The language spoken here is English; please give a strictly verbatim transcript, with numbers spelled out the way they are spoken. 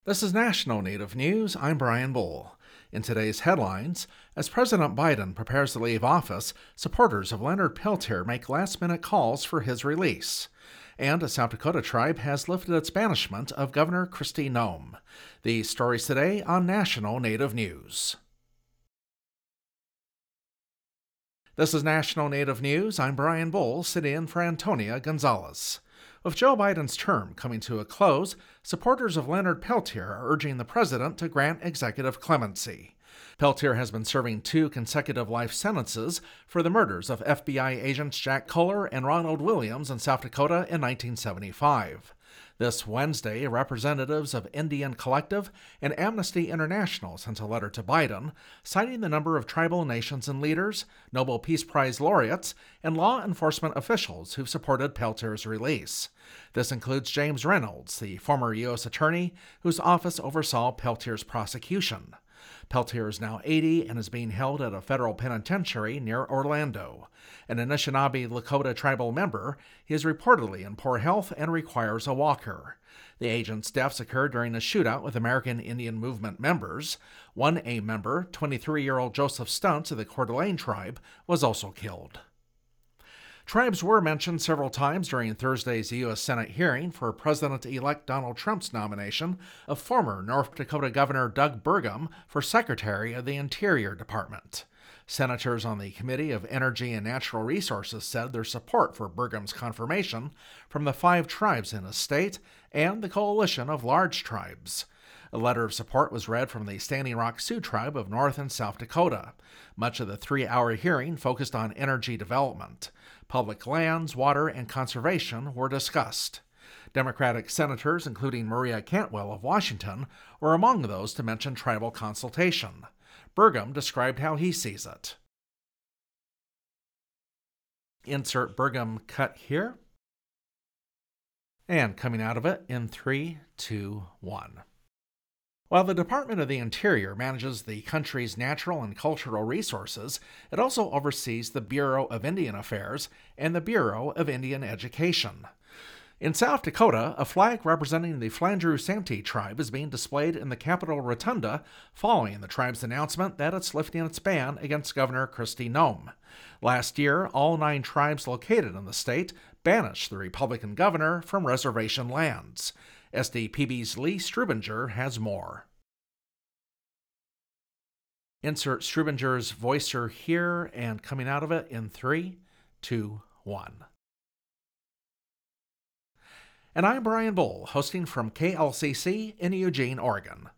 This is National Native News. I'm Brian Bull. In today's headlines, as President Biden prepares to leave office, supporters of Leonard Peltier make last-minute calls for his release. And a South Dakota tribe has lifted its banishment of Governor Kristi Noem. These stories today on National Native News. This is National Native News. I'm Brian Bull, sitting in for Antonia Gonzalez. With Joe Biden's term coming to a close, supporters of Leonard Peltier are urging the president to grant executive clemency. Peltier has been serving two consecutive life sentences for the murders of F B I agents Jack Kohler and Ronald Williams in South Dakota in nineteen seventy-five. This Wednesday, representatives of Indian Collective and Amnesty International sent a letter to Biden, citing the number of tribal nations and leaders, Nobel Peace Prize laureates, and law enforcement officials who've supported Peltier's release. This includes James Reynolds, the former U S attorney whose office oversaw Peltier's prosecution. Peltier is now eighty and is being held at a federal penitentiary near Orlando. An Anishinaabe Lakota tribal member, he is reportedly in poor health and requires a walker. The agent's deaths occurred during a shootout with American Indian Movement members. One A member, twenty-three-year-old Joseph Stuntz of the Coeur d'Alene tribe, was also killed. Tribes were mentioned several times during Thursday's U S Senate hearing for President-elect Donald Trump's nomination of former North Dakota Governor Doug Burgum for Secretary of the Interior Department. Senators on the Committee of Energy and Natural Resources said their support for Burgum's confirmation from the five tribes in his state and the coalition of large tribes. A letter of support was read from the Standing Rock Sioux Tribe of North and South Dakota. Much of the three-hour hearing focused on energy development. Public lands, water, and conservation were discussed. Democratic senators, including Maria Cantwell of Washington, were among those to mention tribal consultation. Burgum described how he sees it. Insert Burgum cut here. And coming out of it in three, two, one. While the Department of the Interior manages the country's natural and cultural resources, it also oversees the Bureau of Indian Affairs and the Bureau of Indian Education. In South Dakota, a flag representing the Flandreau Santee tribe is being displayed in the Capitol Rotunda following the tribe's announcement that it's lifting its ban against Governor Kristi Noem. Last year, all nine tribes located in the state banished the Republican governor from reservation lands. S D P B's Lee Strubinger has more. Insert Strubinger's voicer here and coming out of it in three, two, one. And I'm Brian Bull, hosting from K L C C in Eugene, Oregon.